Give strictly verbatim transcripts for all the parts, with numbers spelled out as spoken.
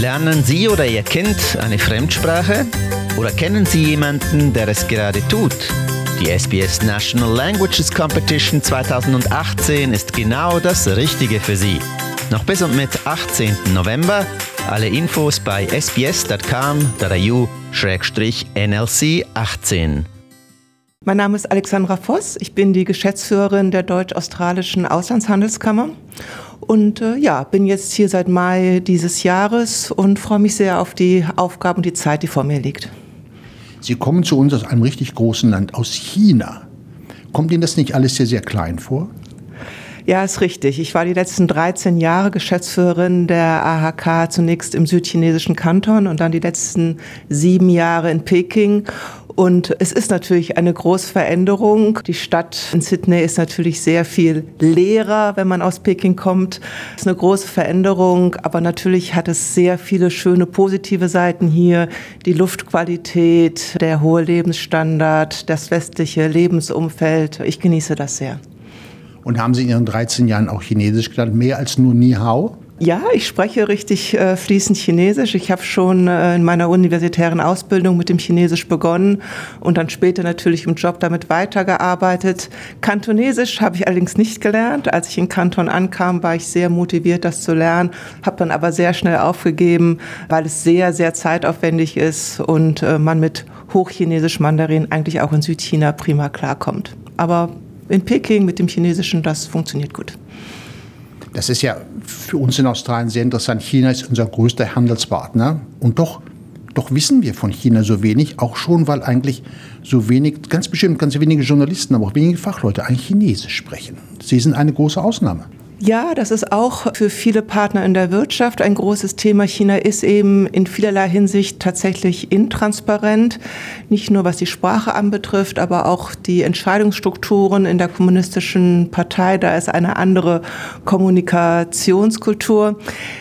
Lernen Sie oder Ihr Kind eine Fremdsprache? Oder kennen Sie jemanden, der es gerade tut? Die S B S National Languages Competition zwanzig achtzehn ist genau das Richtige für Sie. Noch bis und mit achtzehnten November. Alle Infos bei s b s dot com dot a u slash n l c achtzehn. Mein Name ist Alexandra Voss. Ich bin die Geschäftsführerin der Deutsch-Australischen Auslandshandelskammer. Und äh, ja, bin jetzt hier seit Mai dieses Jahres und freue mich sehr auf die Aufgaben und die Zeit, die vor mir liegt. Sie kommen zu uns aus einem richtig großen Land, aus China. Kommt Ihnen das nicht alles sehr, sehr klein vor? Ja, ist richtig. Ich war die letzten dreizehn Jahre Geschäftsführerin der A H K, zunächst im südchinesischen Kanton und dann die letzten sieben Jahre in Peking. Und es ist natürlich eine große Veränderung. Die Stadt in Sydney ist natürlich sehr viel leerer, wenn man aus Peking kommt. Es ist eine große Veränderung, aber natürlich hat es sehr viele schöne positive Seiten hier. Die Luftqualität, der hohe Lebensstandard, das westliche Lebensumfeld. Ich genieße das sehr. Und haben Sie in Ihren dreizehn Jahren auch Chinesisch gelernt, mehr als nur Ni Hao? Ja, ich spreche richtig äh, fließend Chinesisch. Ich habe schon äh, in meiner universitären Ausbildung mit dem Chinesisch begonnen und dann später natürlich im Job damit weitergearbeitet. Kantonesisch habe ich allerdings nicht gelernt. Als ich in Kanton ankam, war ich sehr motiviert, das zu lernen, habe dann aber sehr schnell aufgegeben, weil es sehr, sehr zeitaufwendig ist und äh, man mit Hochchinesisch Mandarin eigentlich auch in Südchina prima klarkommt. Aber in Peking mit dem Chinesischen, das funktioniert gut. Das ist ja für uns in Australien sehr interessant. China ist unser größter Handelspartner. Und doch, doch wissen wir von China so wenig, auch schon, weil eigentlich so wenig, ganz bestimmt ganz wenige Journalisten, aber auch wenige Fachleute eigentlich Chinesisch sprechen. Sie sind eine große Ausnahme. Ja, das ist auch für viele Partner in der Wirtschaft ein großes Thema. China ist eben in vielerlei Hinsicht tatsächlich intransparent, nicht nur was die Sprache anbetrifft, aber auch die Entscheidungsstrukturen in der kommunistischen Partei. Da ist eine andere Kommunikationskultur.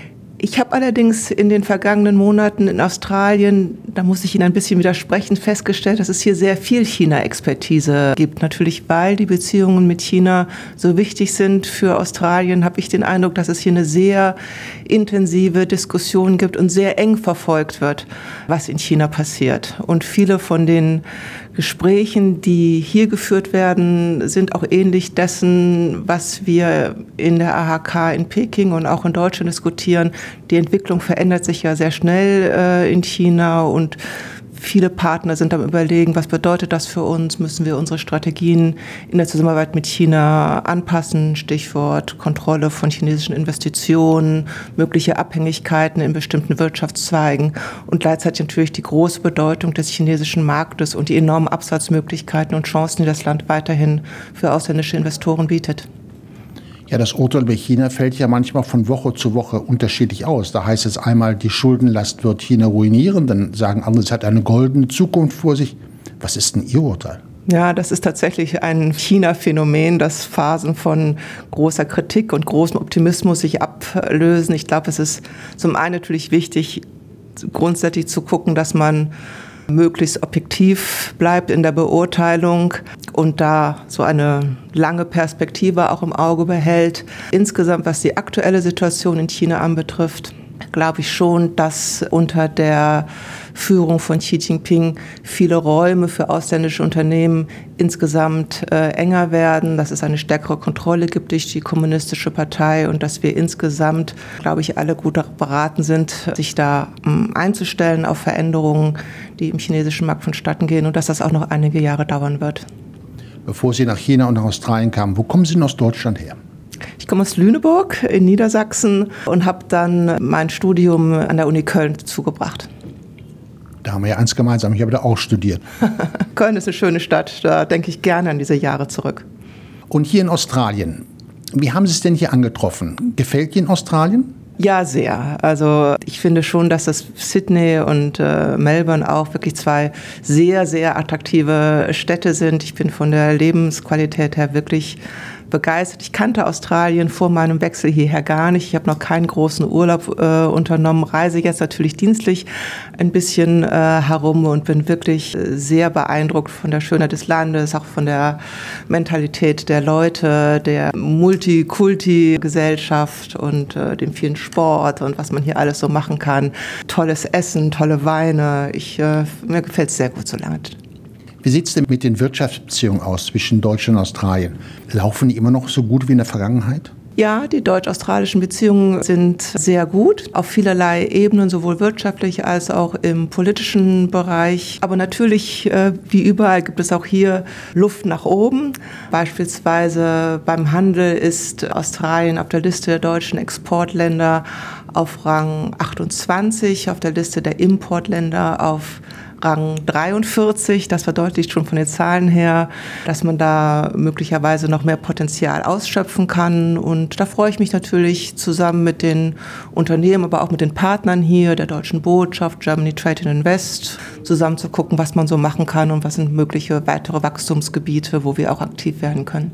Ich habe allerdings in den vergangenen Monaten in Australien, da muss ich Ihnen ein bisschen widersprechen, festgestellt, dass es hier sehr viel China-Expertise gibt. Natürlich, weil die Beziehungen mit China so wichtig sind für Australien, habe ich den Eindruck, dass es hier eine sehr intensive Diskussion gibt und sehr eng verfolgt wird, was in China passiert. Und viele von den Gesprächen, die hier geführt werden, sind auch ähnlich dessen, was wir in der A H K in Peking und auch in Deutschland diskutieren. Die Entwicklung verändert sich ja sehr schnell äh, in China und viele Partner sind am Überlegen, was bedeutet das für uns? Müssen wir unsere Strategien in der Zusammenarbeit mit China anpassen? Stichwort Kontrolle von chinesischen Investitionen, mögliche Abhängigkeiten in bestimmten Wirtschaftszweigen und gleichzeitig natürlich die große Bedeutung des chinesischen Marktes und die enormen Absatzmöglichkeiten und Chancen, die das Land weiterhin für ausländische Investoren bietet. Ja, das Urteil über China fällt ja manchmal von Woche zu Woche unterschiedlich aus. Da heißt es einmal, die Schuldenlast wird China ruinieren, dann sagen andere, es hat eine goldene Zukunft vor sich. Was ist denn Ihr Urteil? Ja, das ist tatsächlich ein China-Phänomen, dass Phasen von großer Kritik und großem Optimismus sich ablösen. Ich glaube, es ist zum einen natürlich wichtig, grundsätzlich zu gucken, dass man möglichst objektiv bleibt in der Beurteilung und da so eine lange Perspektive auch im Auge behält. Insgesamt, was die aktuelle Situation in China anbetrifft, glaube ich schon, dass unter der Führung von Xi Jinping viele Räume für ausländische Unternehmen insgesamt äh, enger werden, dass es eine stärkere Kontrolle gibt durch die kommunistische Partei und dass wir insgesamt, glaube ich, alle gut beraten sind, sich da ähm, einzustellen auf Veränderungen, die im chinesischen Markt vonstatten gehen und dass das auch noch einige Jahre dauern wird. Bevor Sie nach China und nach Australien kamen, wo kommen Sie denn aus Deutschland her? Ich komme aus Lüneburg in Niedersachsen und habe dann mein Studium an der Uni Köln zugebracht. Da haben wir ja eins gemeinsam, ich habe da auch studiert. Köln ist eine schöne Stadt, da denke ich gerne an diese Jahre zurück. Und hier in Australien, wie haben Sie es denn hier angetroffen? Gefällt Ihnen Australien? Ja, sehr. Also ich finde schon, dass das Sydney und äh, Melbourne auch wirklich zwei sehr, sehr attraktive Städte sind. Ich bin von der Lebensqualität her wirklich begeistert. Ich kannte Australien vor meinem Wechsel hierher gar nicht. Ich habe noch keinen großen Urlaub äh, unternommen, reise jetzt natürlich dienstlich ein bisschen äh, herum und bin wirklich sehr beeindruckt von der Schönheit des Landes, auch von der Mentalität der Leute, der Multikulti-Gesellschaft und äh, dem vielen Sport und was man hier alles so machen kann. Tolles Essen, tolle Weine. Ich, äh, mir gefällt es sehr gut so lange. Wie sieht es denn mit den Wirtschaftsbeziehungen aus zwischen Deutschland und Australien? Laufen die immer noch so gut wie in der Vergangenheit? Ja, die deutsch-australischen Beziehungen sind sehr gut, auf vielerlei Ebenen, sowohl wirtschaftlich als auch im politischen Bereich. Aber natürlich, äh, wie überall, gibt es auch hier Luft nach oben. Beispielsweise beim Handel ist Australien auf der Liste der deutschen Exportländer auf Rang achtundzwanzig, auf der Liste der Importländer auf Rang dreiundvierzig, das verdeutlicht schon von den Zahlen her, dass man da möglicherweise noch mehr Potenzial ausschöpfen kann. Und da freue ich mich natürlich zusammen mit den Unternehmen, aber auch mit den Partnern hier, der Deutschen Botschaft, Germany Trade and Invest, zusammen zu gucken, was man so machen kann und was sind mögliche weitere Wachstumsgebiete, wo wir auch aktiv werden können.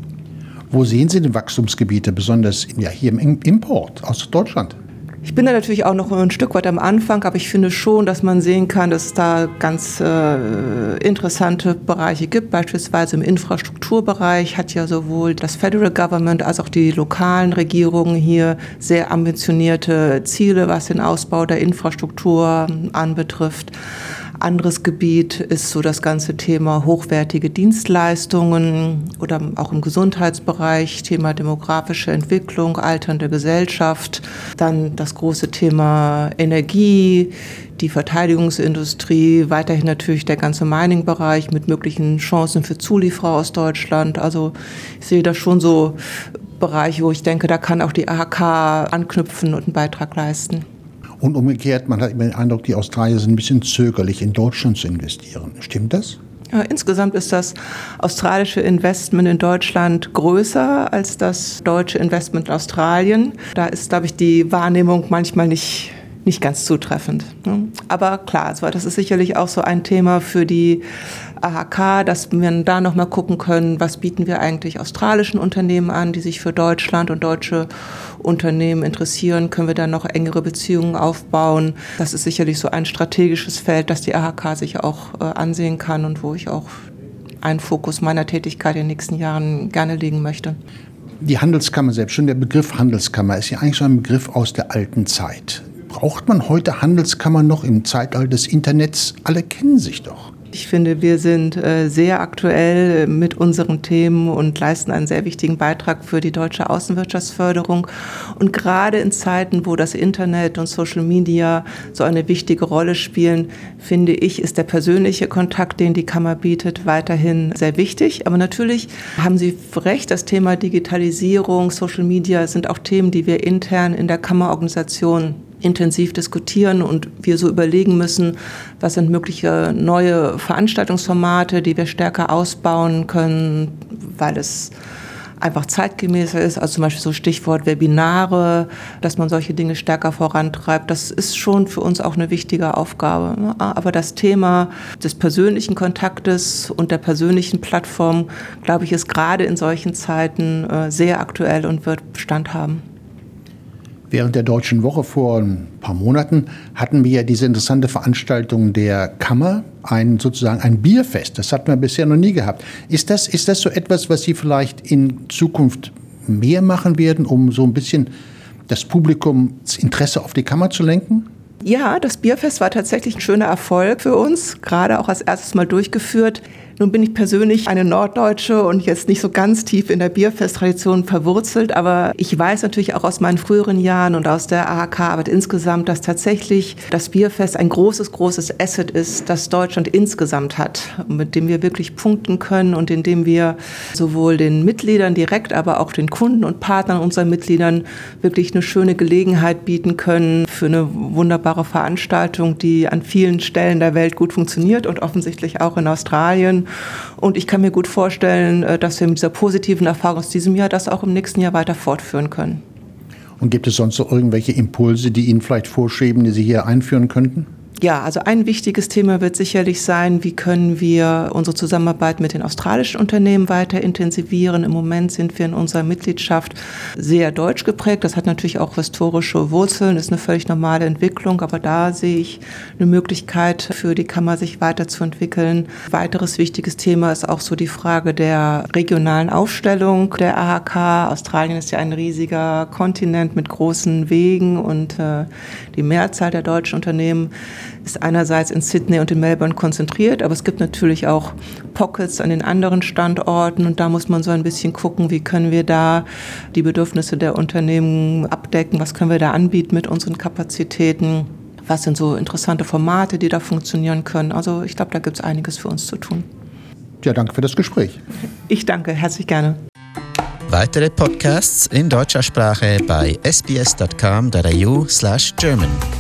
Wo sehen Sie die Wachstumsgebiete, besonders ja, hier im Import aus Deutschland? Ich bin da natürlich auch noch ein Stück weit am Anfang, aber ich finde schon, dass man sehen kann, dass es da ganz äh, interessante Bereiche gibt. Beispielsweise im Infrastrukturbereich hat ja sowohl das Federal Government als auch die lokalen Regierungen hier sehr ambitionierte Ziele, was den Ausbau der Infrastruktur anbetrifft. Anderes Gebiet ist so das ganze Thema hochwertige Dienstleistungen oder auch im Gesundheitsbereich, Thema demografische Entwicklung, alternde Gesellschaft. Dann das große Thema Energie, die Verteidigungsindustrie, weiterhin natürlich der ganze Mining-Bereich mit möglichen Chancen für Zulieferer aus Deutschland. Also ich sehe da schon so Bereiche, wo ich denke, da kann auch die A H K anknüpfen und einen Beitrag leisten. Und umgekehrt, man hat immer den Eindruck, die Australier sind ein bisschen zögerlich, in Deutschland zu investieren. Stimmt das? Ja, insgesamt ist das australische Investment in Deutschland größer als das deutsche Investment in Australien. Da ist, glaube ich, die Wahrnehmung manchmal nicht, nicht ganz zutreffend. Aber klar, also das ist sicherlich auch so ein Thema für die A H K, dass wir da nochmal gucken können, was bieten wir eigentlich australischen Unternehmen an, die sich für Deutschland und deutsche Unternehmen interessieren, können wir dann noch engere Beziehungen aufbauen. Das ist sicherlich so ein strategisches Feld, das die A H K sich auch äh, ansehen kann und wo ich auch einen Fokus meiner Tätigkeit in den nächsten Jahren gerne legen möchte. Die Handelskammer selbst, schon der Begriff Handelskammer ist ja eigentlich so ein Begriff aus der alten Zeit. Braucht man heute Handelskammer noch im Zeitalter des Internets? Alle kennen sich doch. Ich finde, wir sind äh, sehr aktuell mit unseren Themen und leisten einen sehr wichtigen Beitrag für die deutsche Außenwirtschaftsförderung. Und gerade in Zeiten, wo das Internet und Social Media so eine wichtige Rolle spielen, finde ich, ist der persönliche Kontakt, den die Kammer bietet, weiterhin sehr wichtig. Aber natürlich haben Sie recht, das Thema Digitalisierung, Social Media sind auch Themen, die wir intern in der Kammerorganisation intensiv diskutieren und wir so überlegen müssen, was sind mögliche neue Veranstaltungsformate, die wir stärker ausbauen können, weil es einfach zeitgemäßer ist, also zum Beispiel so Stichwort Webinare, dass man solche Dinge stärker vorantreibt. Das ist schon für uns auch eine wichtige Aufgabe. Aber das Thema des persönlichen Kontaktes und der persönlichen Plattform, glaube ich, ist gerade in solchen Zeiten sehr aktuell und wird Bestand haben. Während der Deutschen Woche vor ein paar Monaten hatten wir ja diese interessante Veranstaltung der Kammer, ein, sozusagen ein Bierfest. Das hatten wir bisher noch nie gehabt. Ist das, ist das so etwas, was Sie vielleicht in Zukunft mehr machen werden, um so ein bisschen das Publikum, das Interesse auf die Kammer zu lenken? Ja, das Bierfest war tatsächlich ein schöner Erfolg für uns, gerade auch als erstes Mal durchgeführt. Nun bin ich persönlich eine Norddeutsche und jetzt nicht so ganz tief in der Bierfest-Tradition verwurzelt, aber ich weiß natürlich auch aus meinen früheren Jahren und aus der A H K-Arbeit insgesamt, dass tatsächlich das Bierfest ein großes, großes Asset ist, das Deutschland insgesamt hat, mit dem wir wirklich punkten können und in dem wir sowohl den Mitgliedern direkt, aber auch den Kunden und Partnern unserer Mitgliedern wirklich eine schöne Gelegenheit bieten können für eine wunderbare Veranstaltung, die an vielen Stellen der Welt gut funktioniert und offensichtlich auch in Australien. Und ich kann mir gut vorstellen, dass wir mit dieser positiven Erfahrung aus diesem Jahr das auch im nächsten Jahr weiter fortführen können. Und gibt es sonst noch irgendwelche Impulse, die Ihnen vielleicht vorschweben, die Sie hier einführen könnten? Ja, also ein wichtiges Thema wird sicherlich sein, wie können wir unsere Zusammenarbeit mit den australischen Unternehmen weiter intensivieren. Im Moment sind wir in unserer Mitgliedschaft sehr deutsch geprägt. Das hat natürlich auch historische Wurzeln, ist eine völlig normale Entwicklung, aber da sehe ich eine Möglichkeit für die Kammer, sich weiterzuentwickeln. Weiteres wichtiges Thema ist auch so die Frage der regionalen Aufstellung der A H K. Australien ist ja ein riesiger Kontinent mit großen Wegen und äh, die Mehrzahl der deutschen Unternehmen ist einerseits in Sydney und in Melbourne konzentriert, aber es gibt natürlich auch Pockets an den anderen Standorten und da muss man so ein bisschen gucken, wie können wir da die Bedürfnisse der Unternehmen abdecken, was können wir da anbieten mit unseren Kapazitäten, was sind so interessante Formate, die da funktionieren können. Also ich glaube, da gibt es einiges für uns zu tun. Ja, danke für das Gespräch. Ich danke, herzlich gerne. Weitere Podcasts in deutscher Sprache bei sbs dot com dot a u slash German.